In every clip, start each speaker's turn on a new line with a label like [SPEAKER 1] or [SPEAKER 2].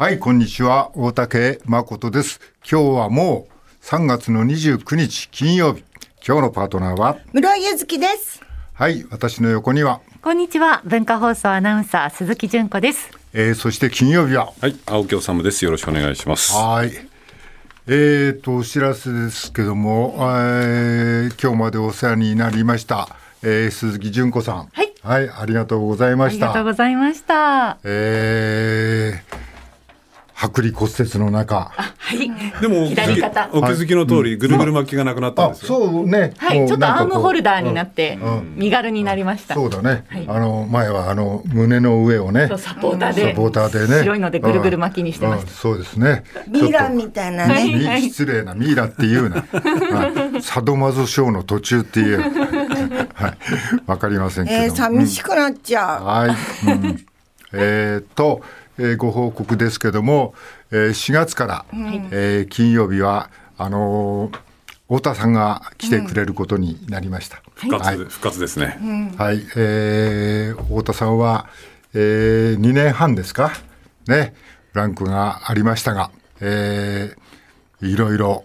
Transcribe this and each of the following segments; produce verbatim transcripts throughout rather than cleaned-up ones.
[SPEAKER 1] はい、こんにちは。大竹誠です。今日はもうさんがつのにじゅうくにち金曜日。今日のパートナーは
[SPEAKER 2] 室井ゆずきです。
[SPEAKER 1] はい、私の横には
[SPEAKER 3] こんにちは。文化放送アナウンサー鈴木純子です。
[SPEAKER 1] えー、そして金曜日は
[SPEAKER 4] はい、青木治です。よろしくお願いします。
[SPEAKER 1] はい。えーとお知らせですけども、えー、今日までお世話になりました、えー、鈴木純子さん、
[SPEAKER 3] はい、
[SPEAKER 1] はい、ありがとうございました。
[SPEAKER 3] ありがとうございました。
[SPEAKER 1] えー剥離骨折の中、
[SPEAKER 3] はい、
[SPEAKER 4] でもお気づき、お気づきの通り、はい、ぐるぐる巻きがなくなったんですよ。
[SPEAKER 1] あ、そうね、
[SPEAKER 3] はい、ちょっとアームホルダーになって、うん、身軽になりました。
[SPEAKER 1] そうだね、はい、あの前はあの胸の上をね
[SPEAKER 3] サポーターで、
[SPEAKER 1] サポーターでね、
[SPEAKER 3] 白いのでぐるぐる巻きにしてました。
[SPEAKER 1] そうですね、
[SPEAKER 2] ミイラみたいなね、
[SPEAKER 1] はいはい、失礼なミイラっていうなサドマゾショーの途中っていうはい、わかりませんけど、
[SPEAKER 2] えー、寂しくなっちゃう、
[SPEAKER 1] うん、はい、うん、えーとえー、ご報告ですけども、えー、しがつから、うん、えー、金曜日はあのー、太田さんが来てくれることになりました、
[SPEAKER 4] うん、復活、はい、復活ですね、うん、
[SPEAKER 1] はい、えー、太田さんは、えー、にねんはんですかね、ランクがありましたが、えー、いろいろ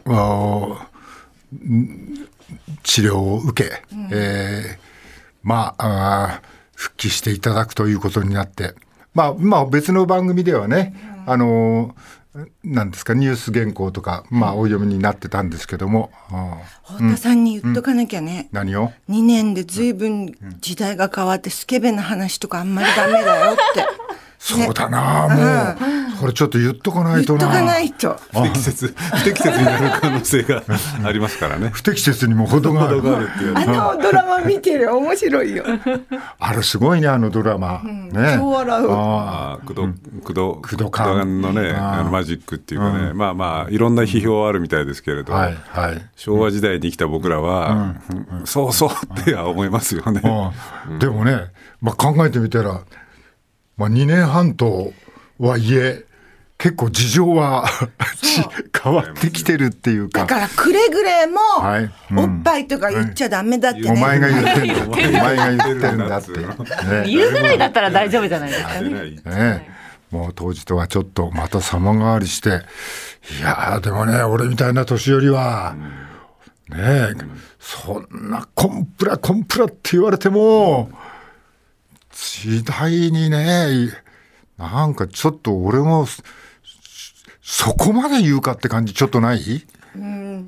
[SPEAKER 1] 治療を受け、うん、えー、まあ、あ復帰していただくということになって、まあ、まあ別の番組ではね、うん、あのなんですかニュース原稿とか、まあ、お読みになってたんですけども、
[SPEAKER 2] 太田さんに言っとかなきゃね、うん、
[SPEAKER 1] 何を
[SPEAKER 2] にねんで随分時代が変わってスケベな話とかあんまりダメだよって
[SPEAKER 1] そうだな、ね、もうこれちょっと言っとかないとな、
[SPEAKER 2] 言っとかないと
[SPEAKER 4] 不適切不適切になる可能性がありますからね
[SPEAKER 1] 不適切にも程がある
[SPEAKER 2] あのドラマ見てる面白いよ
[SPEAKER 1] あれすごいね、あのドラマ、うん、
[SPEAKER 2] ね、超笑う。
[SPEAKER 4] あ工藤工藤
[SPEAKER 1] 工藤館
[SPEAKER 4] のね、あのマジックっていうかね、うん、まあまあいろんな批評あるみたいですけれど、はいはい、昭和時代に生きた僕らは、うんうん、そうそうっては思いますよね、
[SPEAKER 1] うん、でもね、まあ、考えてみたらまあ、にねんはんとはいえ結構事情は変わってきてるっていうか、
[SPEAKER 2] だからくれぐれも、はい、うん、おっぱいとか言っちゃダメだってね、
[SPEAKER 1] お前が言ってんだお前が言ってるんだって、ね、
[SPEAKER 3] 言うぐらいだったら大丈夫じゃないですかね、
[SPEAKER 1] ね、もう当時とはちょっとまた様変わりして、いやでもね俺みたいな年寄りは、うん、ね、うん、そんなコンプラコンプラって言われても、うん時代にね、なんかちょっと俺もそこまで言うかって感じちょっとない？
[SPEAKER 2] うん、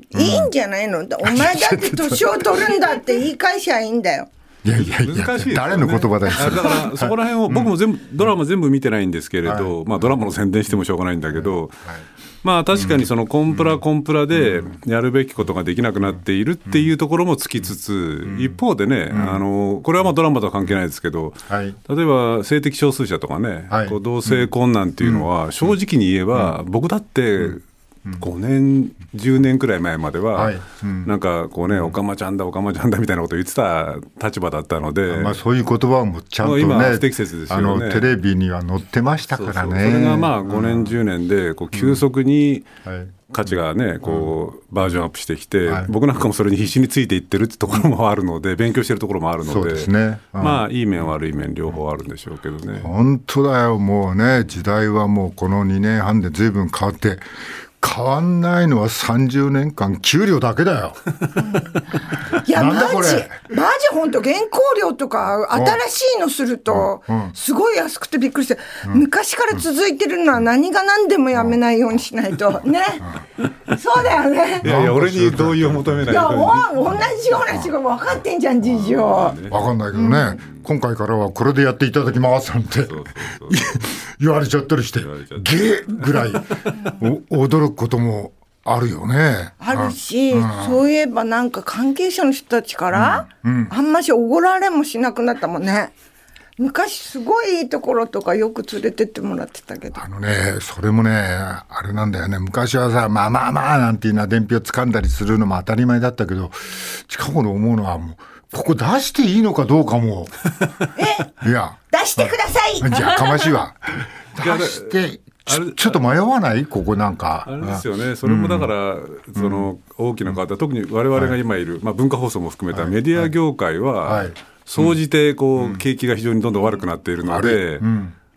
[SPEAKER 2] いいんじゃないの、うん、お前だって年を取るんだって言い返しゃいいんだよ。
[SPEAKER 1] いやいやいや、難しいですよね、誰の言葉だよ
[SPEAKER 4] だからそこら辺を僕も全部、うん、ドラマ全部見てないんですけれど、はい、まあ、ドラマの宣伝してもしょうがないんだけど、はいはい、まあ確かにそのコンプラコンプラでやるべきことができなくなっているっていうところもつきつつ、一方でね、あのこれはまあドラマとは関係ないですけど、例えば性的少数者とかね、こう同性婚なんていうのは正直に言えば僕だってごねんじゅうねんくらい前まではなんかこうね、おかまちゃんだおかまちゃんだみたいなことを言ってた立場だったので、
[SPEAKER 1] まあ、そういう言葉もちゃんとね、
[SPEAKER 4] 今不適切ですよね、
[SPEAKER 1] あのテレビには載ってましたからね。
[SPEAKER 4] そうそう、それがまあごねんじゅうねんでこう急速に価値がねこうバージョンアップしてきて、僕なんかもそれに必死についていってるってところもあるので、勉強してるところもあるので、そうですね、まあいい面悪い面両方あるんでしょうけどね。
[SPEAKER 1] 本当だよ、もうね、時代はもうこのにねんはんで随分変わって、変わんないのはさんじゅうねんかん給料だけだよ
[SPEAKER 2] いやマジマジ本当原稿料とか新しいのするとすごい安くてびっくりして、うん、昔から続いてるのは何が何でもやめないようにしないとね、うん、そうだよね。
[SPEAKER 4] いやいや俺に同意を求めない。いや
[SPEAKER 2] 同じような仕事分かってんじゃん事情。
[SPEAKER 1] 分かんないけどね、うん、今回からはこれでやっていただきますなんて言われちゃったりして、ゲーぐらい驚くこともあるよね。
[SPEAKER 2] あるし、うん、そういえばなんか関係者の人たちから、うんうん、あんましおごられもしなくなったもんね。昔すごいいいところとかよく連れてってもらってたけど、
[SPEAKER 1] あのね、それもねあれなんだよね。昔はさ、まあまあまあなんていうのは伝票掴んだりするのも当たり前だったけど、近頃思うのはもうここ出していいのかどうかも
[SPEAKER 2] え
[SPEAKER 1] いや
[SPEAKER 2] 出してください。
[SPEAKER 1] じゃあかましいわ出してちょ、ちょっと迷わない？ここなんか
[SPEAKER 4] あれですよね。それもだから、うん、その大きな方、うん、特に我々が今いる、はい、まあ、文化放送も含めたメディア業界は、はいはい、総じてこう、うん、景気が非常にどんどん悪くなっているので、うん、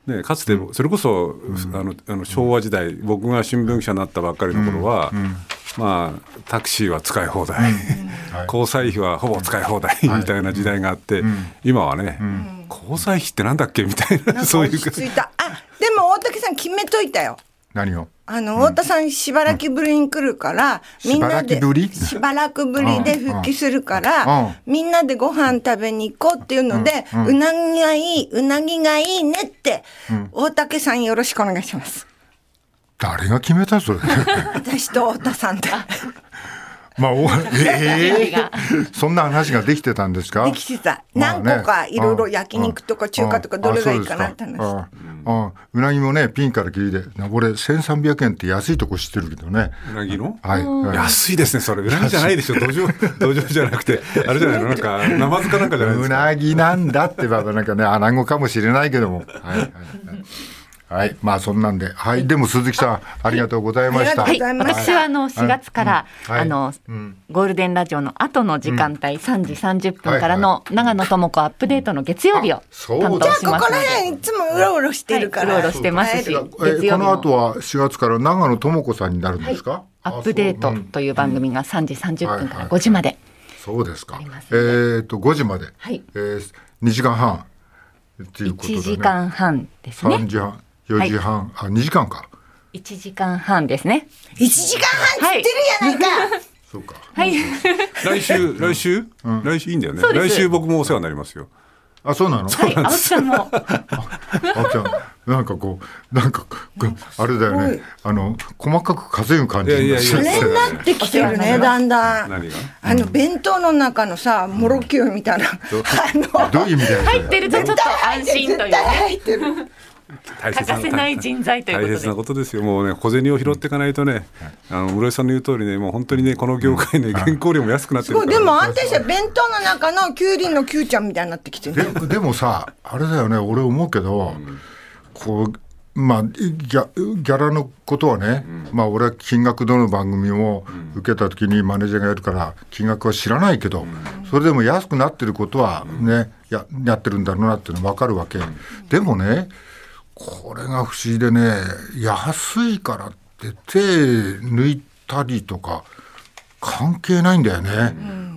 [SPEAKER 4] ね、かつてそれこそ、うん、あのあの昭和時代、僕が新聞記者になったばっかりの頃は、うんうん、まあ、タクシーは使い放題、うんはい、交際費はほぼ使い放題、うん、みたいな時代があって、うん、今はね、うん、交際費ってなんだっけみたいな、
[SPEAKER 2] なんか落ち着いた。あ、でも大竹さん決めといたよ。
[SPEAKER 1] 何を？
[SPEAKER 2] あの、太田さんしばらくぶりに来るから、うん、みんなでしばらくぶりで復帰するから、うんうん、みんなでご飯食べに行こうっていうので、うんうん、うなぎがいいうなぎがいいねって、うん、大竹さんよろしくお願いします。
[SPEAKER 1] 誰が決めたそれ？
[SPEAKER 2] 私と太田さんで。
[SPEAKER 1] まあ、おえー、そんな話ができてたんですか？
[SPEAKER 2] できてた。何個かいろいろ焼肉とか中華とかどれがいいかなって話。あ
[SPEAKER 1] ああうなぎもねピンからキリで俺せんさんびゃくえんって安いとこ知ってるけどね。
[SPEAKER 4] うなぎの、
[SPEAKER 1] はい、
[SPEAKER 4] 安いですねそれ。うなぎじゃないでしょ。土壌土壌じゃなくてあれじゃないの、なんか生塚なんかじゃないですか。
[SPEAKER 1] うなぎなんだってばなんかね穴子かもしれないけどもはいはいはいはい、まあそんなんで、はい、でも鈴木さんありがとうございました。
[SPEAKER 3] はい、私はあのしがつから、うんはい、あの、うん、ゴールデンラジオの後の時間帯、うん、さんじさんじゅっぷんからの長野智子アップデートの月曜日を担当しますので、
[SPEAKER 2] じゃあここら辺いつもうろうろしてるから、
[SPEAKER 3] はい、うろうろしてますし、
[SPEAKER 1] えー、この後はしがつから長野智子さんになるんですか？はい、
[SPEAKER 3] アップデートという番組がさんじさんじゅっぷんからごじまで、
[SPEAKER 1] そうですか。えーとごじまで、はいえー、にじかんはんっていうことで、ね、
[SPEAKER 3] いちじかんはんですね。
[SPEAKER 1] さんじはんよじはん、はい、あにじかんか。
[SPEAKER 3] いちじかんはんですね。
[SPEAKER 2] いちじかんはんつってるやないか。
[SPEAKER 1] そうか。
[SPEAKER 3] はい。
[SPEAKER 4] 来週来週、うん、来週いいんだよね。来週僕もお世話になりますよ。
[SPEAKER 1] あ、そうなの？
[SPEAKER 3] はい、青木さんも。
[SPEAKER 1] 青木さんなんかこうなんかあれだよね。あの細かく数える感じ
[SPEAKER 2] になってきてるねだんだん。
[SPEAKER 4] 何が？
[SPEAKER 2] あの弁当の中のさもろきゅうみたいな、
[SPEAKER 1] あのどういう意味だよ。
[SPEAKER 3] 入ってるとちょっと安心というね。
[SPEAKER 2] 入ってる。
[SPEAKER 3] 欠かせない人材ということで
[SPEAKER 4] 大切なことですよ。もうね小銭を拾っていかないとね、うん、あの室井さんの言う通りねもう本当にねこの業界ね、うん、原稿料も安くなってるから、ね、
[SPEAKER 2] でも安定して弁当の中のキュウリのキュウちゃんみたいになってきてる、
[SPEAKER 1] ね、で, でもさあれだよね俺思うけど、うん、こうまあギ ャ, ギャラのことはね、うん、まあ俺は金額どの番組を受けた時にマネージャーがやるから金額は知らないけど、うん、それでも安くなってることはね、うん、や, やってるんだろうなっていうの分かるわけ、うん、でもねこれが不思議でね安いからって手抜いたりとか関係ないんだよね、うん、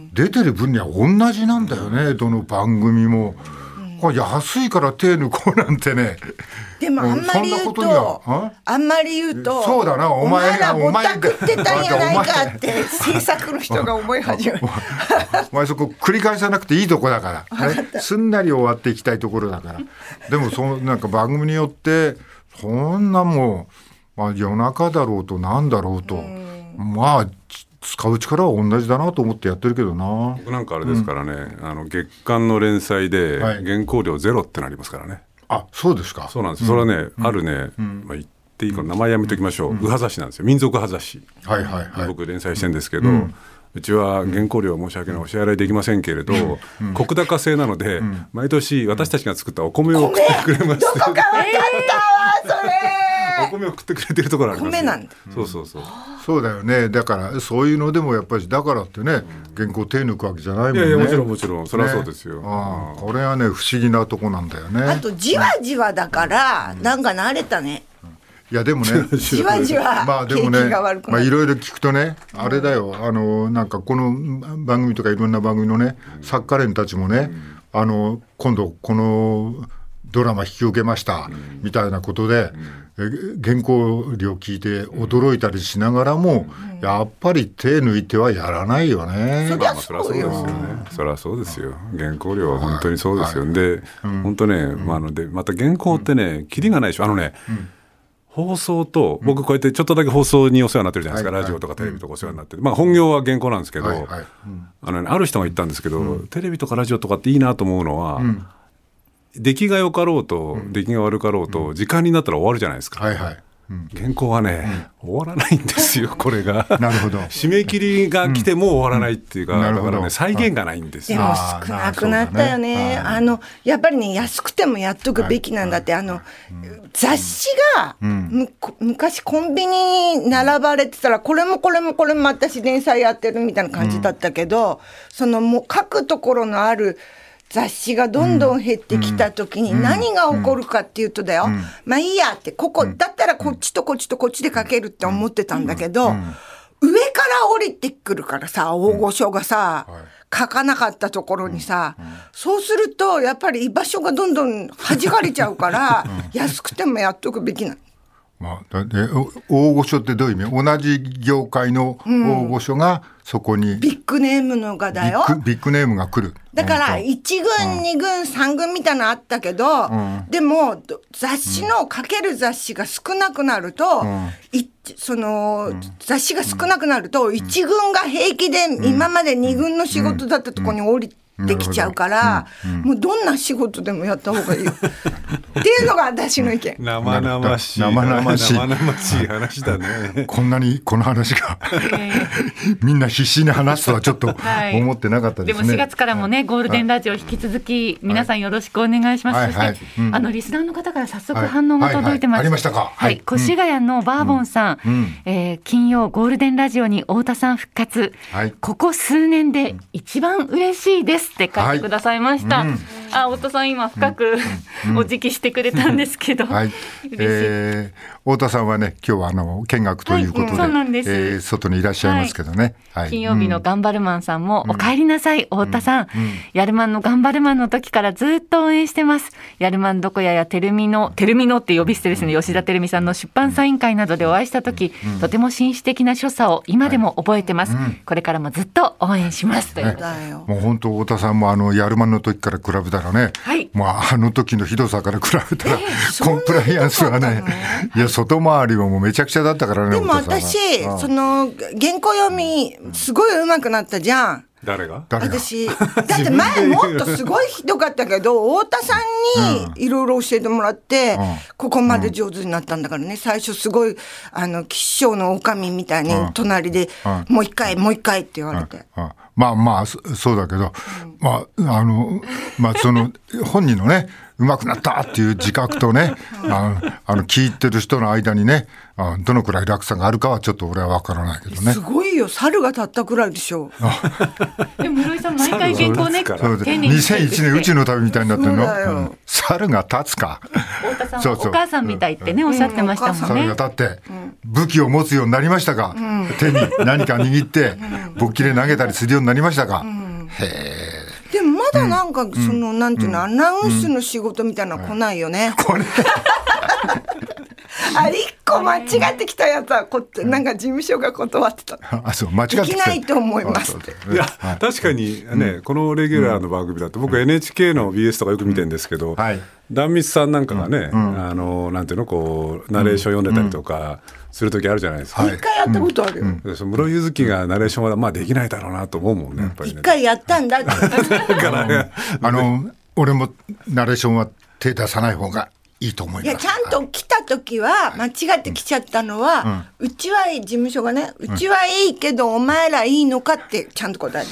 [SPEAKER 1] 出てる分には同じなんだよねどの番組も、うん、これ安いから手抜こうなんてね
[SPEAKER 2] でもあんまり言うとあんまり言うと
[SPEAKER 1] そうだなお前が
[SPEAKER 2] お前らぼったくってたんやないかって制作の人が思い始める
[SPEAKER 1] お前そこ繰り返さなくていいとこだから、ね、すんなり終わっていきたいところだからでもそなんか番組によってそんなもう、まあ、夜中だろうとなんだろうとまあ使う力は同じだなと思ってやってるけどな。
[SPEAKER 4] 僕なんかあれですからね、うん、あの月刊の連載で原稿料ゼロってなりますからね。
[SPEAKER 1] あ、そうですか。
[SPEAKER 4] そうなんです。それはね、うん、あるね、うん、まあ、言っていいか名前やめときましょう。右派雑誌なんですよ。民族派雑誌。
[SPEAKER 1] はいはいはい。
[SPEAKER 4] 僕連載してるんですけど、うん、うちは原稿料は申し訳ないお支払いできませんけれど、うん、石高製なので、うん、毎年私たちが作ったお米を送ってくれまして。
[SPEAKER 2] どこか分かったわそれ。
[SPEAKER 4] お米を食ってくれてるところあります、ね、
[SPEAKER 2] 米なんだ。
[SPEAKER 4] そうそうそう。
[SPEAKER 1] そうだよね。だからそういうのでもやっぱりだからってね、原稿手抜くわけじゃないもんね。
[SPEAKER 4] いやいやもちろんもちろんそれはそうですよ。
[SPEAKER 1] ね、あこれはね不思議なとこなんだよね。
[SPEAKER 2] あとじわじわだから、うん、なんか慣れたね。
[SPEAKER 1] いやでもね
[SPEAKER 2] じわじわ
[SPEAKER 1] まあでもねまあいろいろ聞くとねあれだよあのなんかこの番組とかいろんな番組のね作家連たちもねあの今度このドラマ引き受けましたみたいなことで原稿料聞いて驚いたりしながらもやっぱり手抜いてはやらないよね。
[SPEAKER 4] そりゃそうですよね。そりゃそうですよ。原稿料は本当にそうですよ。で本当ねまあのでまた原稿ってねキリがないでしょ。あのね放送と僕こうやってちょっとだけ放送にお世話になってるじゃないですか、ラジオとかテレビとかお世話になってる、まあ本業は原稿なんですけど、はいはいうん、あのね、ある人が言ったんですけど、うん、テレビとかラジオとかっていいなと思うのは、うん、出来が良かろうと、うん、出来が悪かろうと、うん、時間になったら終わるじゃないですか、はいはいうん、原稿はね、うん、終わらないんですよこれが
[SPEAKER 1] なるほど
[SPEAKER 4] 締め切りが来ても終わらないっていうか、うん、だからね再現がないんですよ。
[SPEAKER 2] でも少なくなったよね。あのやっぱりね安くてもやっとくべきなんだって、はい、あの、うん、雑誌が、うん、昔コンビニに並ばれてたらこれもこれもこれも私連載やってるみたいな感じだったけど、うん、そのもう書くところのある雑誌がどんどん減ってきた時に何が起こるかっていうとだよ、まあいいやってここだったらこっちとこっちとこっちで書けるって思ってたんだけど、上から降りてくるからさ、大御所がさ、書かなかったところにさ、そうするとやっぱり居場所がどんどん弾かれちゃうから安くてもやっとくべきなの。
[SPEAKER 1] まあ、で大御所ってどういう意味？同じ業界の大御所がそこに、うん、
[SPEAKER 2] ビッグネームのがだよ。
[SPEAKER 1] ビッグ、ビッグネームが来る。
[SPEAKER 2] だからいち軍に軍さん軍みたいなのあったけど、うん、でも雑誌の書ける雑誌が少なくなると、うん、いその、うん、雑誌が少なくなるといち軍が平気で今までに軍の仕事だったところに降りてできちゃうから、うんうん、もうどんな仕事でもやった方がいいよっていうのが私の意見。
[SPEAKER 4] 生々しい
[SPEAKER 1] 生々しい
[SPEAKER 4] 生々しい話だね。
[SPEAKER 1] こんなにこの話がみんな必死に話すとはちょっと思ってなかったですね。
[SPEAKER 3] でもしがつからもね、ゴールデンラジオ引き続き皆さんよろしくお願いします。はい、そして、はいうん、あのリスナーの方から早速反応が届いてます。はいはいはい、ありましたか。はい、越谷のバーボンさん、うんうんえー、金曜ゴールデンラジオに太田さん復活、はい、ここ数年で一番嬉しいですって書いてくださいました。はいうん、あ、太田さん今深く、うん、お辞儀してくれたんですけど、はい
[SPEAKER 1] えー、太田さんはね今日はあの見学ということで、はいうん、そうなんです、えー、外にいらっしゃいますけどね、はいはい、
[SPEAKER 3] 金曜日の頑張るマンさんも、うん、お帰りなさい太田さん、うんうん、やるマンの頑張るマンの時からずっと応援してます。やるマンどこややテルミノテルミノって呼び捨てですね、吉田照美さんの出版サイン会などでお会いした時、うん、とても紳士的な所作を今でも覚えてます、はいうん、これからもずっと応援しますという、
[SPEAKER 1] ね、もう本当太田さんもあのやるマンの時から比べたらね、はい、まあ、あの時のひどさから比べたら、えー、コンプライアンスはねいや外回りももうめちゃくちゃだったからね。
[SPEAKER 2] でも私その原稿読みすごい上手くなったじゃん。
[SPEAKER 4] 誰が
[SPEAKER 2] 私だって前もっとすごいひどかったけど太田さんにいろいろ教えてもらって、うん、ここまで上手になったんだからね。最初すごいあの吉祥の女将みたいに隣で、うん、もう一回もう一回って言われて、うんうん、
[SPEAKER 1] まあまあそうだけど、うん、まああのまあその本人のね上手くなったっていう自覚とねあのあの聞いてる人の間にねあどのくらい落差があるかはちょっと俺は分からないけどね。
[SPEAKER 2] すごいよ、猿が立ったくらいでしょ。
[SPEAKER 3] でも室井さん毎回原稿ね
[SPEAKER 1] 丁寧ににせんいちねん宇宙の旅みたいになってるの、うん、猿が立つか。
[SPEAKER 3] 太田さんはそうそうお母さんみたいってね、うん、おっしゃってましたもんね。
[SPEAKER 1] 猿が立って武器を持つようになりましたか、うん、手に何か握って勃起で投げたりするようになりましたか、うん、へえ。
[SPEAKER 2] でもまだなんかその、うん、なんていうの、アナウンスの仕事みたいなの来ないよね、うん、これあれ一個間違ってきたやつはこってなんか事務所が断ってた。
[SPEAKER 1] あ、そう間違ってきた。
[SPEAKER 2] できないと思いますって。
[SPEAKER 4] いや確かにね、うん、このレギュラーの番組だと僕 エヌエイチケー の ビーエス とかよく見てるんですけど、うんはい、壇蜜さんなんかがね、うん、あのなんていうのこうナレーション読んでたりとかする時あるじゃないですか。
[SPEAKER 2] 一回やったことあるよ。
[SPEAKER 1] うんうん、
[SPEAKER 4] 室井佑月がナレーションはまあできないだろうなと思うもんね、やっぱりね。
[SPEAKER 2] 一回やったんだって。だ
[SPEAKER 1] からあの俺もナレーションは手出さない方がいいと思います。
[SPEAKER 2] いやちゃんと来た時は間違って来ちゃったのは、うん、うちはいい事務所がね、うちはいいけど、うん、お前らいいのかってちゃんと答えて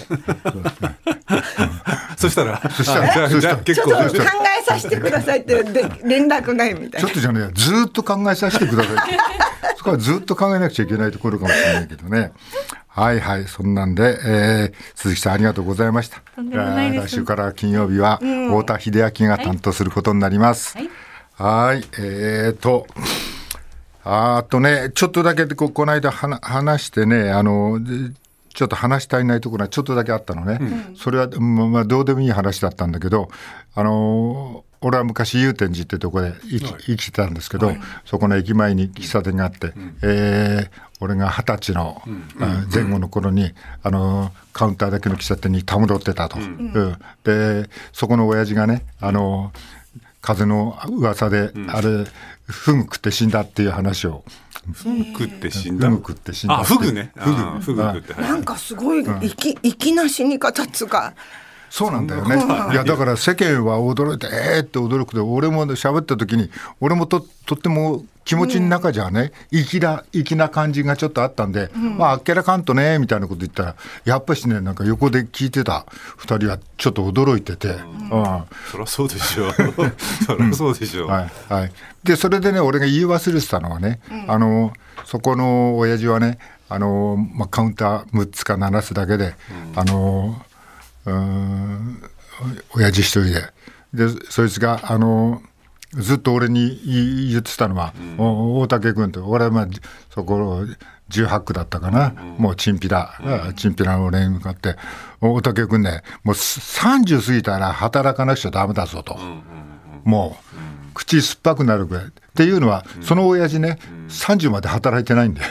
[SPEAKER 4] そしたら
[SPEAKER 1] そしたら
[SPEAKER 2] じゃあ結構ちょっと考えさせてくださいってで連絡ないみたいな。
[SPEAKER 1] ちょっとじゃねずっと考えさせてくださいそこはずっと考えなくちゃいけないところかもしれないけどね。はいはい、そんなんで、えー、鈴木さんありがとうございました。
[SPEAKER 3] とんでもないです。
[SPEAKER 1] 来週から金曜日は太田秀明が担当することになります。はいはい、えーと、あとね、ちょっとだけこ、この間話してね、あの、ちょっと話したいないところがちょっとだけあったのね。うん、それは、まあ、どうでもいい話だったんだけど、あの、俺は昔祐天寺ってとこで生き、はい、生きてたんですけど、はい、そこの駅前に喫茶店があって、うん、えー、俺が二十歳の、うん、前後の頃に、うん、あの、カウンターだけの喫茶店にたむろってたと。うんうん、で、そこの親父がね、あの、風の噂で、うん、あれフグ食って死んだっていう話を。
[SPEAKER 4] フグ食って死んだ。
[SPEAKER 1] フグ食って死んだ。
[SPEAKER 4] あ、フグね。
[SPEAKER 1] フグ。
[SPEAKER 4] フグ食って。
[SPEAKER 2] なんかすごい粋粋な死に方っつうか。
[SPEAKER 1] そうなんだよね。いやだから世間は驚いてえーって驚くで、俺も喋った時に俺も と, とっても気持ちの中じゃね、うん、粋な粋な感じがちょっとあったんで、うん、まああっけらかんとねみたいなこと言ったらやっぱしね、なんか横で聞いてたふたりはちょっと驚いてて、うん
[SPEAKER 4] うん、そりゃそうでしょそりゃそうでしょ、うん、
[SPEAKER 1] はいはい。でそれでね俺が言い忘れてたのはね、うん、あのそこの親父はね、あの、まあ、カウンターむっつかななつだけで、うん、あのうーん親父一人で。でそいつがあのずっと俺に言ってたのは、うん、大竹君と、俺はまあそこじゅうはち区だったかな、うん、もうチンピラ、うん、チンピラの俺に向かって、大竹君ね、もうさんじゅう過ぎたら働かなくちゃダメだぞと、うん、もう、うん、口酸っぱくなるぐらいっていうのは、うん、その親父ね、うん、さんじゅうまで働いてないんだよ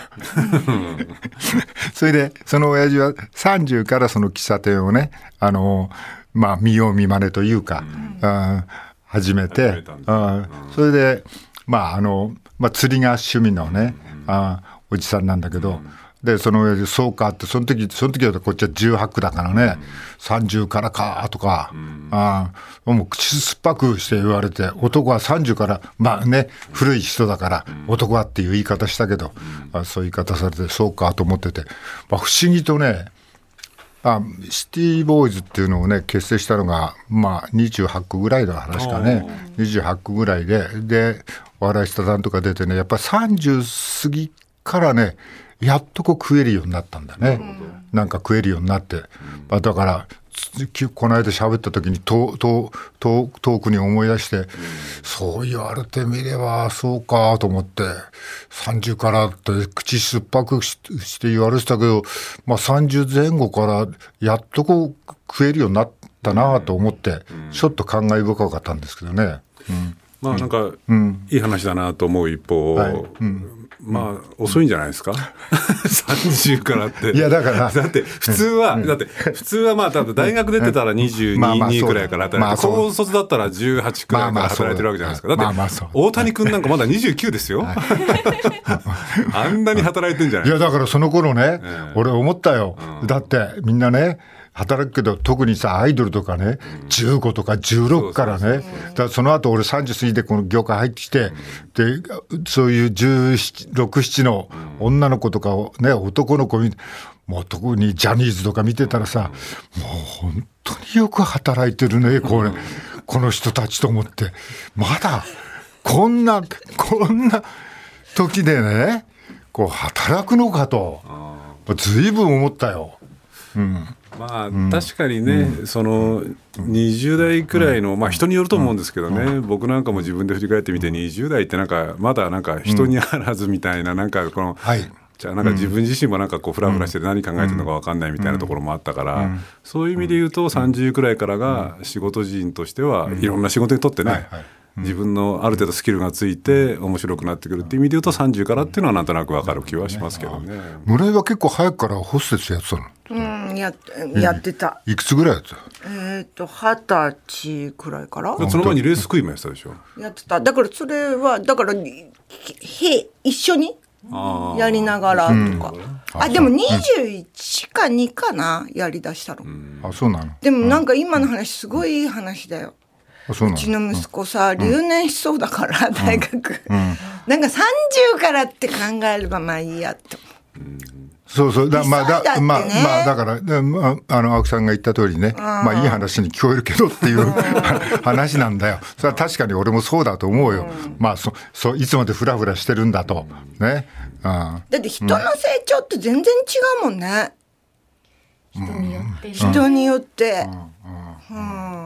[SPEAKER 1] それでその親父はさんじゅうからその喫茶店をね、あのまあ見よう見まねというか、うん、あ始めて、あそれで、まああのまあ、釣りが趣味のね、うん、あおじさんなんだけど、うん、でその親父そうかって、その時その時はこっちはじゅうはち区だからね、うん、さんじゅうからかとか、うん、あもう口酸っぱくして言われて、男はさんじゅうからまあね古い人だから男はっていう言い方したけど、うん、あそういう言い方されてそうかと思ってて、まあ、不思議とね、あシティボーイズっていうのをね結成したのが、まあ、にじゅうはち区ぐらいの話かね、にじゅうはち区ぐらいで、で笑いした団とか出てね、やっぱりさんじゅう過ぎからねやっとこう食えるようになったんだね、うん、なんか食えるようになって、うん、だからこの間喋った時に遠遠遠遠くに思い出して、うん、そう言われてみればそうかと思って、さんじゅうからって口酸っぱくして言われてたけど、まあ、さんじゅうぜん後からやっとこう食えるようになったなと思って、うん、ちょっと感慨深かったんですけどね、うん、まあなんかいい話だなと思う一方、はいうん、まあ遅いんじゃないですかさんじゅうからって。いやだからだって普通は、うん、だって普通はまあ多分大学出てたらにじゅうに、まあまあ、くらいから働いて、まあ、高卒だったらじゅうはちくらいから働いてるわけじゃないですか。だって、まあまあ、大谷君なんかまだにじゅうきゅうですよあんなに働いてんじゃない。いやだからその頃ね、えー、俺思ったよ、うん、だってみんなね働くけど、特にさアイドルとかね、うん、じゅうごとかじゅうろくからね、そうそうそう、だからその後俺さんじゅう過ぎてこの業界入ってきて、うん、でそういうじゅうろく、ななの女の子とかをね、男の子見て、もう特にジャニーズとか見てたらさ、もう本当によく働いてるねこれ、うん、この人たちと思って、まだこんなこんな時でねこう働くのかとずいぶん思ったよ。うんまあ、うん、確かにね、うん、そのにじゅう代くらいの、まあ、人によると思うんですけどね、うん、僕なんかも自分で振り返ってみてにじゅう代ってなんかまだなんか人にあらずみたいな、なんかこの、はい、じゃあなんか自分自身もなんかこうフラフラしてて何考えてるのか分かんないみたいなところもあったから、そういう意味で言うとさんじゅうくらいからが仕事人としてはいろんな仕事にとってね、はいはい、自分のある程度スキルがついて面白くなってくるっていう意味で言うとさんじゅうからっていうのはなんとなく分かる気はしますけどね。村井は結構早くからホステスやってたの。
[SPEAKER 2] うん、や, やってた。
[SPEAKER 1] いくつぐらいやってた？
[SPEAKER 2] えっ、ー、と二十歳くらいから。
[SPEAKER 4] その前にレースクイーンもやってたでしょ。
[SPEAKER 2] やってた。だからそれはだからへ一緒にやりながらとか、うん、あでもにじゅういちかにかな、やりだしたの、うん、
[SPEAKER 1] あそうなの。
[SPEAKER 2] でもなんか今の話すごいいい話だよ。う, うちの息子さ、うん、留年しそうだから、うん、大学、うん、なんかさんじゅうからって考えればまあいいやって、うん、
[SPEAKER 1] そうそうだ、まあだ、ね、まあまあだから、まあ、あの青木さんが言った通りね、まあいい話に聞こえるけどっていう話なんだよ。それは確かに俺もそうだと思うよ、うん、まあそそいつまでフラフラしてるんだとね、うん、だ
[SPEAKER 2] って人の成長って全然違うもんね、
[SPEAKER 3] うん、人によって、ね、
[SPEAKER 2] 人によって、うん
[SPEAKER 1] うん、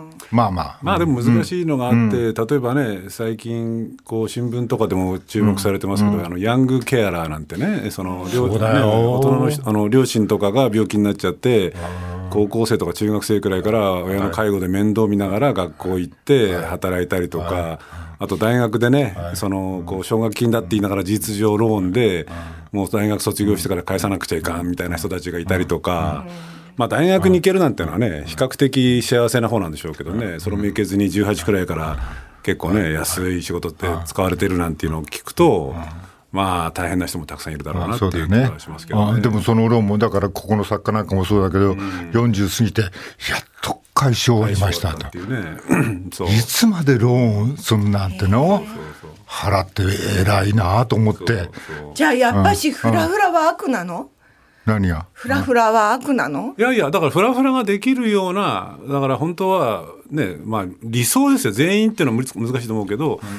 [SPEAKER 1] まあまあ
[SPEAKER 4] まあでも難しいのがあって、うん、例えばね最近こう新聞とかでも注目されてますけど、うん、あのヤングケアラーなんてね、その両、ね、大人の、あの両親とかが病気になっちゃって高校生とか中学生くらいから親の介護で面倒見ながら学校行って働いたりとか、はい、あと大学でね、はい、そのこう奨学金だって言いながら事実上ローンでもう大学卒業してから返さなくちゃいかんみたいな人たちがいたりとか、まあ、大学に行けるなんてのはね比較的幸せな方なんでしょうけどね、それも行けずにじゅうはちくらいから結構ね安い仕事って使われてるなんていうのを聞くと、まあ大変な人もたくさんいるだろうなっていう気がしますけどね。
[SPEAKER 1] あ、でもそのローンもだからここの作家なんかもそうだけど、うん、よんじゅう過ぎてやっと解消終わりましたと、ね、そういつまでローンそんなんての払って偉いなと思って。そうそう
[SPEAKER 2] そう、じゃあやっぱしフラフラは悪なの？
[SPEAKER 1] 何が
[SPEAKER 2] フラフラは悪なの？
[SPEAKER 4] いやいやだからフラフラができるような、だから本当はね、まあ理想ですよ、全員っていうのは難しいと思うけど、うん、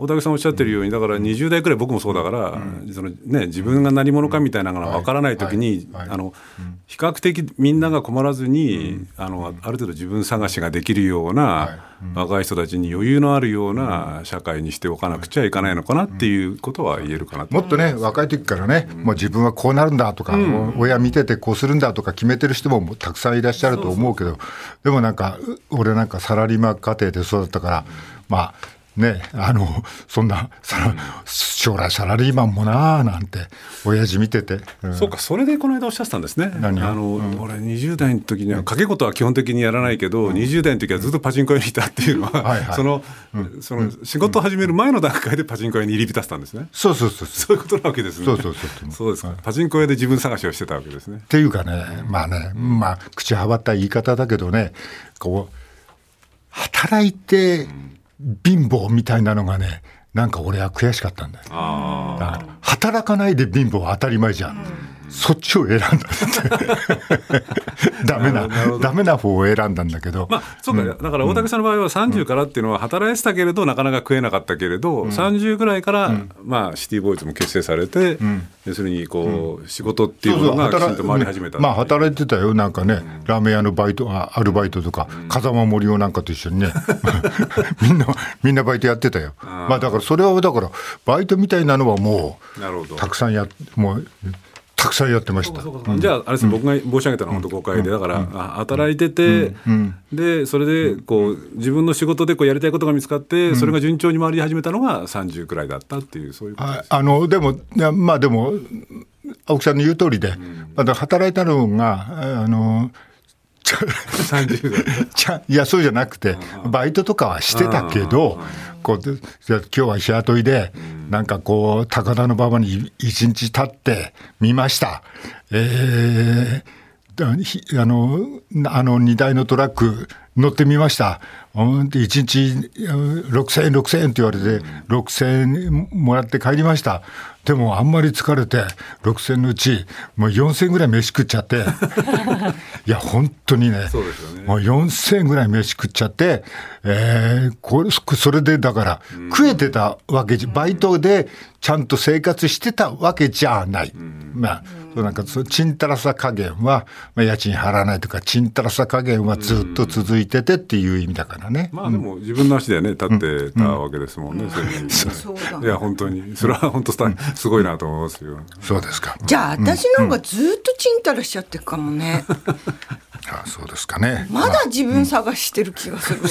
[SPEAKER 4] 大竹さんおっしゃってるように、だからにじゅう代くらい、僕もそうだから、うん、そのね、自分が何者かみたいなのが分からないときに、あの比較的みんなが困らずに、うん、あのある程度自分探しができるような、はいうん、若い人たちに余裕のあるような社会にしておかなくちゃいかないのかなっていうことは言えるかなと。
[SPEAKER 1] もっとね、若い時からね、うん、もう自分はこうなるんだとか、うん、親見ててこうするんだとか決めてる人もたくさんいらっしゃると思うけど、そうそうでもなんか俺なんかサラリーマン家庭で育ったから、うん、まあね、あのそんな将来サラリーマンもなーなんて親父見てて、
[SPEAKER 4] うん、そうか、それでこの間おっしゃってたんですね。何あの、うん、俺にじゅう代の時には賭け事は基本的にやらないけど、うん、にじゅう代の時はずっとパチンコ屋にいたっていうのは、はいはい、その、うん、その仕事を始める前の段階でパチンコ屋に入り浸ってたんですね、うん、
[SPEAKER 1] そうそうそう
[SPEAKER 4] そういうことなわけですね。
[SPEAKER 1] そうそうそう
[SPEAKER 4] そうですか、はい、パチンコ屋で自分探しをしてたわけですね。
[SPEAKER 1] っていうかね、まあね、まあ口はばった言い方だけどね、こう働いて、うん貧乏みたいなのがね、なんか俺は悔しかったんだよ。あだから働かないで貧乏は当たり前じゃん、うん、そっちを選んだってダメなダメな方を選んだんだけど、
[SPEAKER 4] まあそうか、うん、だから大竹さんの場合はさんじゅうからっていうのは働いてたけれどなかなか食えなかったけれど、うん、さんじゅうぐらいから、うんまあ、シティボーイズも結成されて、うん、要するにこう、うん、仕事っていうのがきちんと回り始めた。
[SPEAKER 1] まあ働いてたよ、なんかね、うん、ラーメン屋のバイトアルバイトとか、うん、風間森夫なんかと一緒にねみんなみんなバイトやってたよ。あ、まあだからそれはだからバイトみたいなのはもうたくさんやもうたくさんやってました。
[SPEAKER 4] そうそうそう、うん、じゃああれですね、僕が申し上げたのは本当誤解で、だから、うん、働いてて、うん、でそれでこう自分の仕事でこうやりたいことが見つかって、うん、それが順調に回り始めたのがさんじゅうくらいだったっていう、そういうことです。
[SPEAKER 1] ああのでもまあでも青木さんの言う通りで、うん、まだ働いたのがあの
[SPEAKER 4] さんじゅう代
[SPEAKER 1] ちゃいやそうじゃなくてバイトとかはしてたけど、こう今日は日雇いで、うん、なんかこう高田馬場に一日立ってみました。えー、あのあの荷台のトラック乗ってみました。いちにちろくせんえんろくせんえんって言われてろくせんえんもらって帰りました。でもあんまり疲れてろくせんえんのうちもうよんせんえんぐらい飯食っちゃっていや本当に ね,
[SPEAKER 4] そうですよね、
[SPEAKER 1] もうよんせんえんぐらい飯食っちゃって、えー、これそれでだから食えてたわけじゃ、バイトでちゃんと生活してたわけじゃない、まあそうなんかちんたらさ加減は、まあ、家賃払わないとかちんたらさ加減はずっと続いててっていう意味だからね。
[SPEAKER 4] まあでも自分の足でね立ってたわけですもんね、うんうん、そういうね、いや本当にそれは本当すごいなと思いますよ。
[SPEAKER 1] そうですか。
[SPEAKER 2] じゃあ私の方がずっとちんたらしちゃってるかもね、うん、
[SPEAKER 1] あそうですかね。
[SPEAKER 2] まだ自分探してる気がするわ、うん、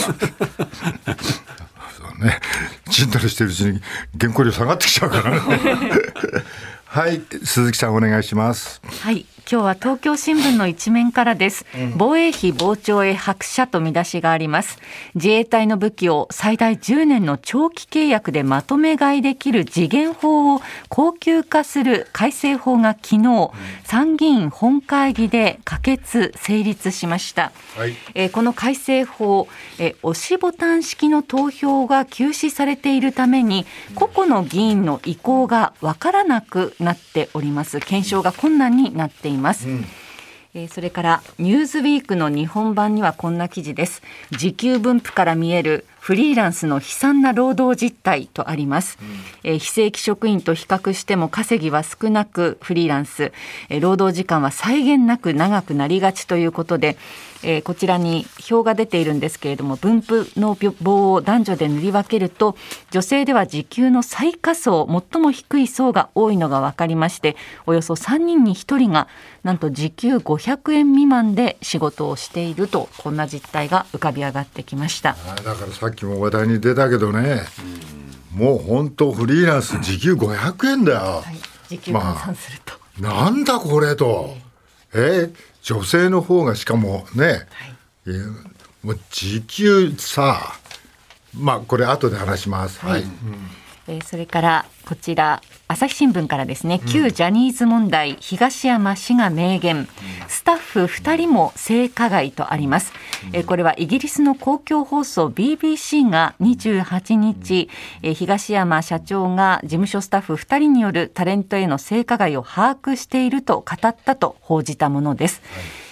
[SPEAKER 1] そうね、ちんたらしてるうちに原稿料下がってきちゃうからねはい、鈴木さんお願いします。
[SPEAKER 3] はい、今日は東京新聞の一面からです、うん、防衛費膨張へ拍車と見出しがあります。自衛隊の武器を最大じゅうねんの長期契約でまとめ買いできる時限法を恒久化する改正法が昨日、うん、参議院本会議で可決成立しました、はい。えー、この改正法、えー、押しボタン式の投票が休止されているために個々の議員の意向が分からなくなっております。検証が困難になっています、うん。えー、それからニューズウィークの日本版にはこんな記事です。時給分布から見えるフリーランスの悲惨な労働実態とあります、うん。えー、非正規職員と比較しても稼ぎは少なくフリーランス、えー、労働時間は際限なく長くなりがちということで、えー、こちらに表が出ているんですけれども、分布の棒を男女で塗り分けると女性では時給の最下層、最も低い層が多いのが分かりまして、およそさんにんにひとりがなんと時給ごひゃくえん未満で仕事をしていると、こんな実態が浮かび上がってきました。
[SPEAKER 1] だからさっきも話題に出たけどね、うん、もう本当フリーランス時給ごひゃくえんだよ、はい、
[SPEAKER 3] 時給換算すると、
[SPEAKER 1] まあ、なんだこれと、えー、女性の方がしかもね、はい、えー、もう時給さ、まあこれ後で話します、はい、はい。うん、
[SPEAKER 3] えー、それからこちら朝日新聞からですね、旧ジャニーズ問題、東山氏が明言、スタッフふたりも性加害とあります。えー、これはイギリスの公共放送 ビービーシー がにじゅうはちにち、えー、東山社長が事務所スタッフふたりによるタレントへの性加害を把握していると語ったと報じたものです。はい。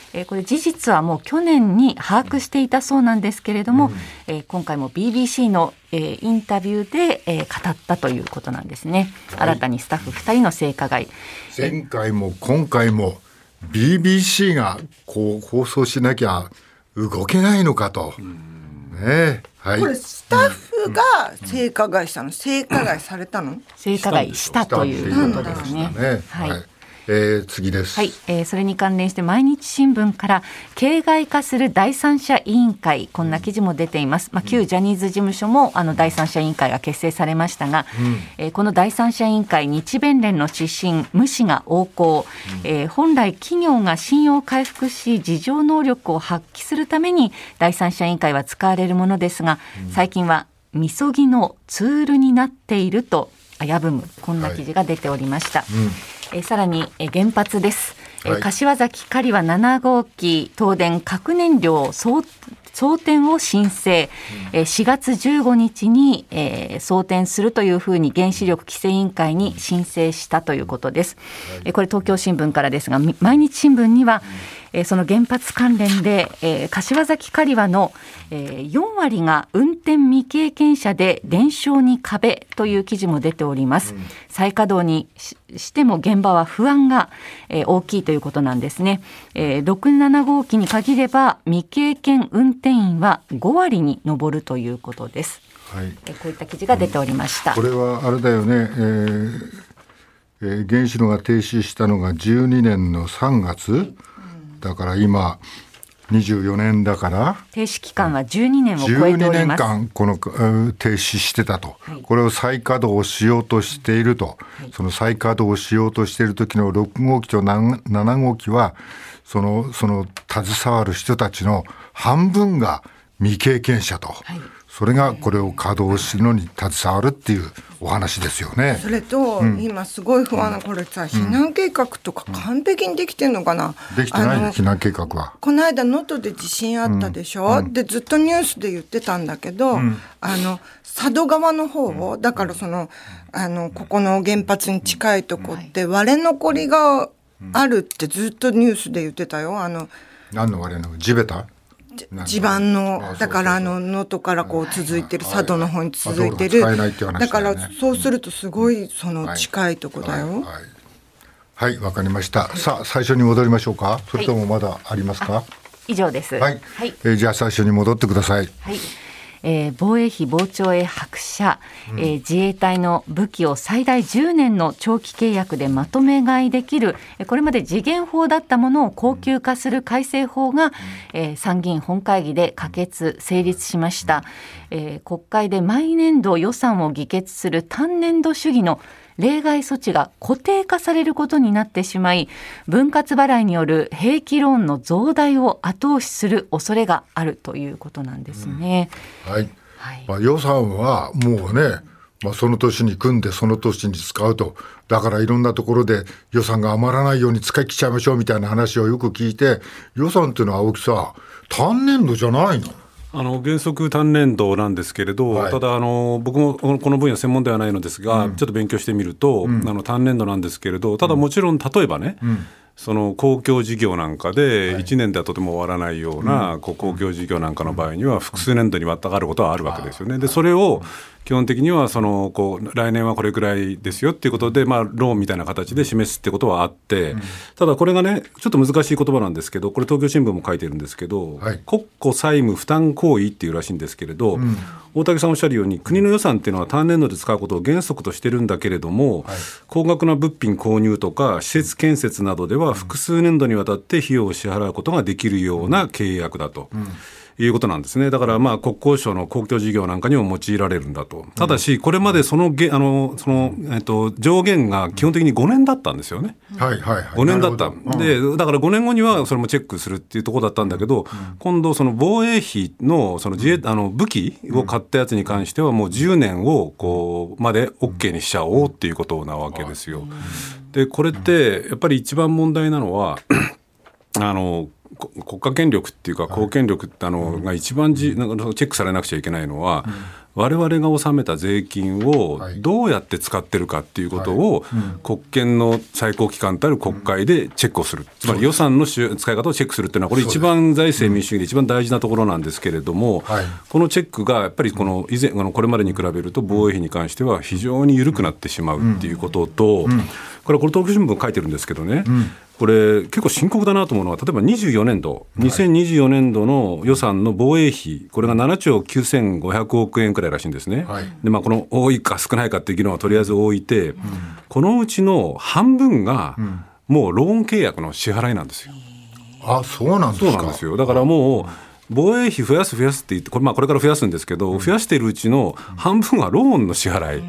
[SPEAKER 3] えー、これ事実はもう去年に把握していたそうなんですけれども、うんえー、今回も ビービーシー の、えー、インタビューで、えー、語ったということなんですね、はい、新たにスタッフふたりの性加害、
[SPEAKER 1] 前回も今回も ビービーシー がこう放送しなきゃ動けないのかと、ねはい、
[SPEAKER 2] これスタッフが性加害したの、性加害されたの、
[SPEAKER 3] 性加害したということですね。
[SPEAKER 1] はい、はいえー、次です、
[SPEAKER 3] はいえー、それに関連して毎日新聞から形骸化する第三者委員会、こんな記事も出ています、まあ、旧ジャニーズ事務所もあの第三者委員会が結成されましたが、うんえー、この第三者委員会、日弁連の指針無視が横行、うんえー、本来企業が信用回復し自浄能力を発揮するために第三者委員会は使われるものですが、うん、最近はみそぎのツールになっていると危ぶむ、こんな記事が出ておりました、はいうんえさらにえ原発です、はい、柏崎刈羽なな号機東電核燃料装装填を申請、うん、しがつじゅうごにちに、えー、装填するというふうに原子力規制委員会に申請したということです、はい、これ東京新聞からですが、毎日新聞には、うんえー、その原発関連で、えー、柏崎刈羽の、えー、よんわりが運転未経験者で伝承に壁という記事も出ております、うん、再稼働に し, しても現場は不安が、えー、大きいということなんですね、えー、ろく、なな号機に限れば未経験運転員はごわりに上るということです、はいえー、こういった記事が出ておりました、
[SPEAKER 1] うん、これはあれだよね、えーえー、原子炉が停止したのがじゅうにねんのさんがつ、うんだから今にじゅうよねんだから
[SPEAKER 3] 停止期間はじゅうにねんを超えております。
[SPEAKER 1] じゅうにねんかんこの停止してたと、はい、これを再稼働しようとしていると、はい、その再稼働しようとしている時のろく号機となな号機はそのその携わる人たちの半分が未経験者と、はい、それがこれを稼働するのに携わるっていうお話ですよね。
[SPEAKER 2] それと、うん、今すごい不安なこれさ、うん、避難計画とか完璧にできてんのかな、うん、
[SPEAKER 1] できてない避難計画は。
[SPEAKER 2] この間能登で地震あったでしょ、うん、でずっとニュースで言ってたんだけど、うん、あの佐渡川の方をだからそのあのここの原発に近いとこって割れ残りがあるってずっとニュースで言ってたよ。あの
[SPEAKER 1] 何の割れ残り？地べた？
[SPEAKER 2] 地盤のだからあの能登からこう続いてる佐渡の方に続いてる、だからそうするとすごいその近いとこだよ。
[SPEAKER 1] はい、わかりました。さあ最初に戻りましょうか。それともまだありますか？
[SPEAKER 3] 以上です。
[SPEAKER 1] はい、はいえー、じゃあ最初に戻ってください。はい
[SPEAKER 3] えー、防衛費膨張へ拍車、うんえー、自衛隊の武器を最大じゅうねんの長期契約でまとめ買いできる、これまで時限法だったものを恒久化する改正法が、うんえー、参議院本会議で可決成立しました、えー、国会で毎年度予算を議決する単年度主義の例外措置が固定化されることになってしまい、分割払いによる兵器ローンの増大を後押しする恐れがあるということなんですね、
[SPEAKER 1] うんはいはいまあ、予算はもうね、まあ、その年に組んでその年に使うと、だからいろんなところで予算が余らないように使い切っちゃいましょうみたいな話をよく聞いて、予算っていうのは青木さ単年度じゃないの？
[SPEAKER 4] あの原則単年度なんですけれど、はい、ただあの僕もこの分野専門ではないのですが、うん、ちょっと勉強してみると、うん、あの単年度なんですけれど、ただもちろん例えばね、うんその公共事業なんかでいちねんではとても終わらないようなこう公共事業なんかの場合には複数年度に割ったがることはあるわけですよね。でそれを基本的にはそのこう来年はこれくらいですよっていうことで、まあ、ローンみたいな形で示すってことはあって、ただこれがねちょっと難しい言葉なんですけど、これ東京新聞も書いてるんですけど、はい、国庫債務負担行為っていうらしいんですけれど、うん大竹さんおっしゃるように国の予算っていうのは単年度で使うことを原則としてるんだけれども、はい、高額な物品購入とか施設建設などでは複数年度にわたって費用を支払うことができるような契約だと、うんいうことなんですね。だからまあ国交省の公共事業なんかにも用いられるんだと。ただしこれまでそのげあのその、えっと、上限が基本的にごねんだったんですよね、うん、はいはいはい、ごねんだった、うん、でだからごねんごにはそれもチェックするっていうところだったんだけど、うん、今度その防衛費 の, その自衛あの武器を買ったやつに関してはもうじゅうねんをこうまで OK にしちゃおうっていうことなわけですよ。でこれってやっぱり一番問題なのはあの国家権力っていうか公権力ってあのが一番じなんかチェックされなくちゃいけないのは、うん、我々が納めた税金をどうやって使ってるかっていうことを国権の最高機関たる国会でチェックをする、つまり予算の使い方をチェックするっていうのはこれ一番財政民主主義で一番大事なところなんですけれども、このチェックがやっぱりこの以前これまでに比べると防衛費に関しては非常に緩くなってしまうっていうことと、これこれ東京新聞書いてるんですけどね、これ結構深刻だなと思うのは、例えばにじゅうよねんど、にせんにじゅうよねんどの予算の防衛費、これがななちょうきゅうせんごひゃくおくえんくらいらしいんですね、はい、でまあ、この多いか少ないかっていう議論はとりあえず置いて、うん、このうちの半分がもうローン契約の支払いなんですよ。
[SPEAKER 1] あ、そうなんですか。
[SPEAKER 4] そうなんですよ。だからもう防衛費増やす増やすって言って、これ、まあ、これから増やすんですけど、増やしているうちの半分はローンの支払い、うん、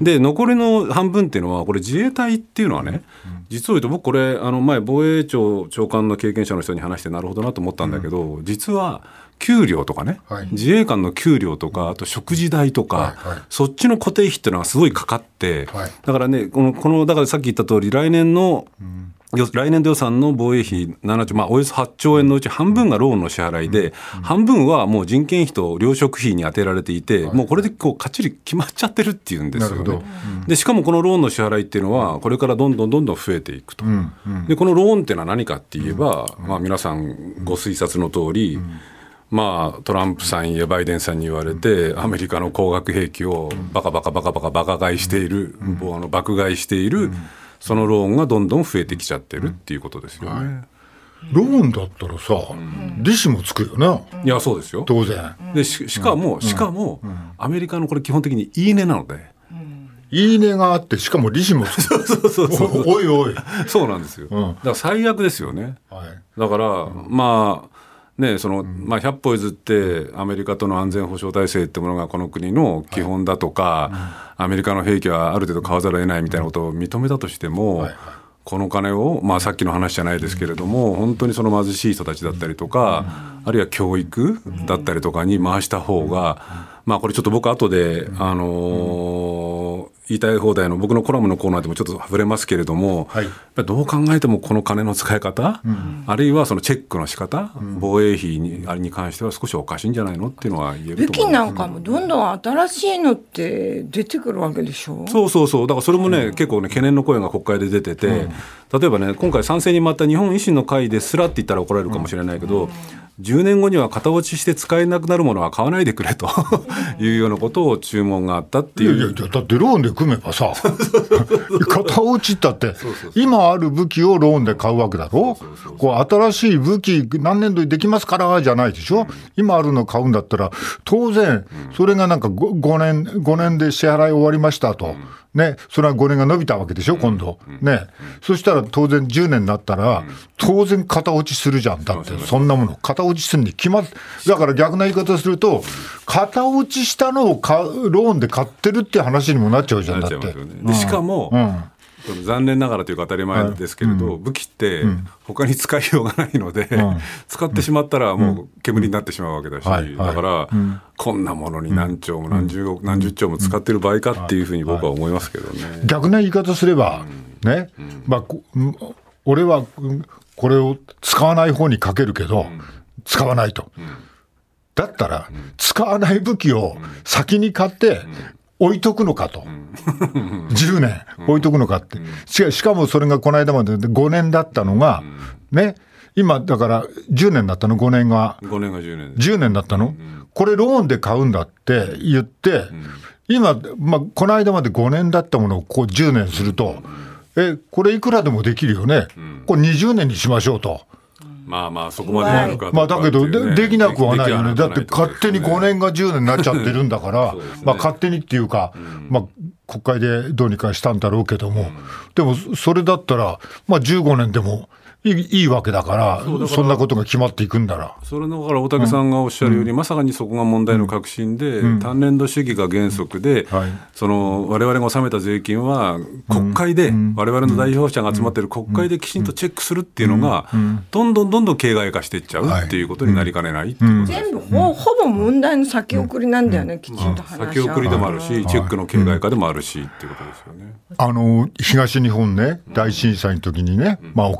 [SPEAKER 4] で残りの半分っていうのはこれ自衛隊っていうのはね、実を言うと僕これあの前防衛庁長官の経験者の人に話してなるほどなと思ったんだけど、うん、実は給料とかね、はい、自衛官の給料とかあと食事代とか、はいはい、そっちの固定費っていうのがすごいかかって、はい、だからねこの、このだからさっき言った通り来年の、うん来年度予算の防衛費ななちょう、まあ、およそはっちょうえんのうち半分がローンの支払いで、うん、半分はもう人件費と糧食費に充てられていて、はい、もうこれでこうかっちり決まっちゃってるっていうんですよね、うん、でしかもこのローンの支払いっていうのはこれからどんどんどんどん増えていくと、うんうん、でこのローンっていうのは何かって言えば、うんまあ、皆さんご推察の通り、うんまあ、トランプさんやバイデンさんに言われてアメリカの高額兵器をバカバカバカバカバカ買いしている、うん、あの爆買いしている、うんそのローンがどんどん増えてきちゃってるっていうことですよね、うんはい、
[SPEAKER 1] ローンだったらさ、うん、利子もつくよね。
[SPEAKER 4] いやそうですよ
[SPEAKER 1] 当然
[SPEAKER 4] で し, しかも、うん、しかも、うん、アメリカのこれ基本的にいいねなので、
[SPEAKER 1] うん、いいねがあってしかも利子もつく
[SPEAKER 4] そうそうそうそう
[SPEAKER 1] おいおい
[SPEAKER 4] そうなんですよ、うん、だから最悪ですよね、はい、だから、うん、まあね、そのまあ、ひゃっぽ譲ってアメリカとの安全保障体制ってものがこの国の基本だとか、はいうん、アメリカの兵器はある程度買わざるを得ないみたいなことを認めたとしても、はいはい、この金を、まあ、さっきの話じゃないですけれども、うん、本当にその貧しい人たちだったりとか、うん、あるいは教育だったりとかに回した方が、まあ、これちょっと僕後で、あのー言いたい放題の僕のコラムのコーナーでもちょっと触れますけれども、はい、やっぱりどう考えてもこの金の使い方、うん、あるいはそのチェックの仕方、うん、防衛費にあれに関しては少しおかしいんじゃないのっていうのは言えると思います。
[SPEAKER 2] 武器なんかもどんどん新しいのって出てくるわけでしょ。
[SPEAKER 4] そうそうそうだからそれもね、うん、結構ね懸念の声が国会で出てて、うん、例えばね今回賛成に回った日本維新の会ですらって言ったら怒られるかもしれないけど、うんじゅうねんごには型落ちして使えなくなるものは買わないでくれというようなことを注文があったっていう。
[SPEAKER 1] いやいやだってローンで組めばさ型落ちったってそうそうそう今ある武器をローンで買うわけだろ。こう新しい武器何年度にできますからじゃないでしょ、うん、今あるの買うんだったら当然それがなんか 5, 5, 年5年で支払い終わりましたと、うんね、それはごねんが伸びたわけでしょ今度、うんねうん、そしたら当然じゅうねんになったら、うん、当然型落ちするじゃん。だってそんなもの型落ちするに決まってだから逆な言い方すると型落ちしたのを買うローンで買ってるって話にもなっちゃうじゃん。だって、
[SPEAKER 4] ね、でしかも、うん残念ながらというか当たり前ですけれど、はいうん、武器って他に使いようがないので、うん、使ってしまったらもう煙になってしまうわけだし、うん、だから、うん、こんなものに何兆も何十億、うん、何十兆も使ってる場合かっていうふうに僕は思いますけどね、はいはい、
[SPEAKER 1] 逆な言い方すれば、うんねうんまあ、俺はこれを使わない方にかけるけど、うん、使わないと、うん、だったら、うん、使わない武器を先に買って、うん置いとくのかと、うん、じゅうねん置いとくのかって、うん、し, しかもそれがこの間までごねんだったのが、うん、ね今だからじゅうねんだったのごねんが
[SPEAKER 4] ごねんがじゅうねん
[SPEAKER 1] じゅうねんだったの、うん、これローンで買うんだって言って、うん、今、まあ、この間までごねんだったものをこうじゅうねんすると、うん、えこれいくらでもできるよね、うん、これにじゅうねんにしましょうと。
[SPEAKER 4] まあまあそこまでやるかとか、
[SPEAKER 1] まあだけど で, できなくはないよね。だって勝手にごねんがじゅうねんになっちゃってるんだからね、まあ勝手にっていうか、うん、まあ国会でどうにかしたんだろうけども、うん、でもそれだったらまあじゅうごねんでもい い, いいわけだから そ, だからそんなことが決まっていくんだら
[SPEAKER 4] それだから大竹さんがおっしゃるように、うん、まさにそこが問題の核心で、うん、単年度主義が原則で、うんはい、その我々が納めた税金は国会で、うん、我々の代表者が集まっている国会できちんとチェックするっていうのが、うん、どんどんどんどん形骸化していっちゃうっていうことになりかねないっていうことです、
[SPEAKER 2] 全部 ほ, ほぼ問題の先送りなんだよね、うん、きちんと話し合う、
[SPEAKER 4] 先送りでもあるし、はい、チェックの形骸化でもあるしっていうことですよね。
[SPEAKER 1] あの東日本ね大震災の時にね、まあ、お金かか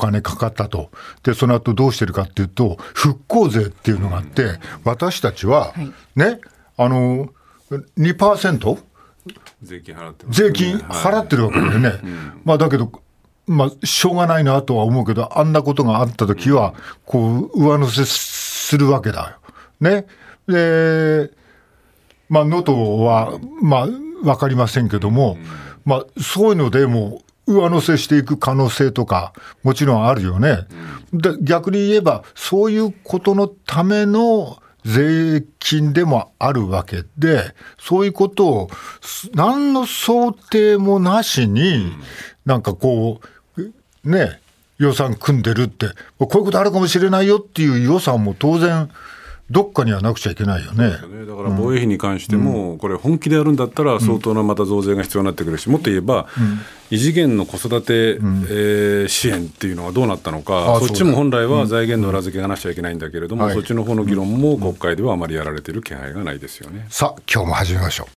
[SPEAKER 1] ったと。でその後どうしてるかっていうと、復興税っていうのがあって、うん、私たちは、はい、ね、あの にパーセント
[SPEAKER 4] 税金払ってますね、
[SPEAKER 1] 税金払ってるわけでね、はい、うん、まあ、だけど、まあ、しょうがないなとは思うけど、あんなことがあったときはこう上乗せするわけだよ、ね。でまあ能登はまあ分かりませんけども、まあ、そういうのでも上乗せしていく可能性とかもちろんあるよね。で逆に言えばそういうことのための税金でもあるわけで、そういうことを何の想定もなしになんかこうね、予算組んでるって、こういうことあるかもしれないよっていう予算も当然どっかにはなくちゃいけないよね。
[SPEAKER 4] そうですよね。だから防衛費に関しても、うん、これ本気でやるんだったら相当なまた増税が必要になってくるし、うん、もっと言えば、うん、異次元の子育て、うん、えー、支援っていうのはどうなったのか、そっちも本来は財源の裏付けがなしちゃいけないんだけれども、うん、そっちの方の議論も国会ではあまりやられている気配がないですよね。
[SPEAKER 1] さあ今日も始めましょう。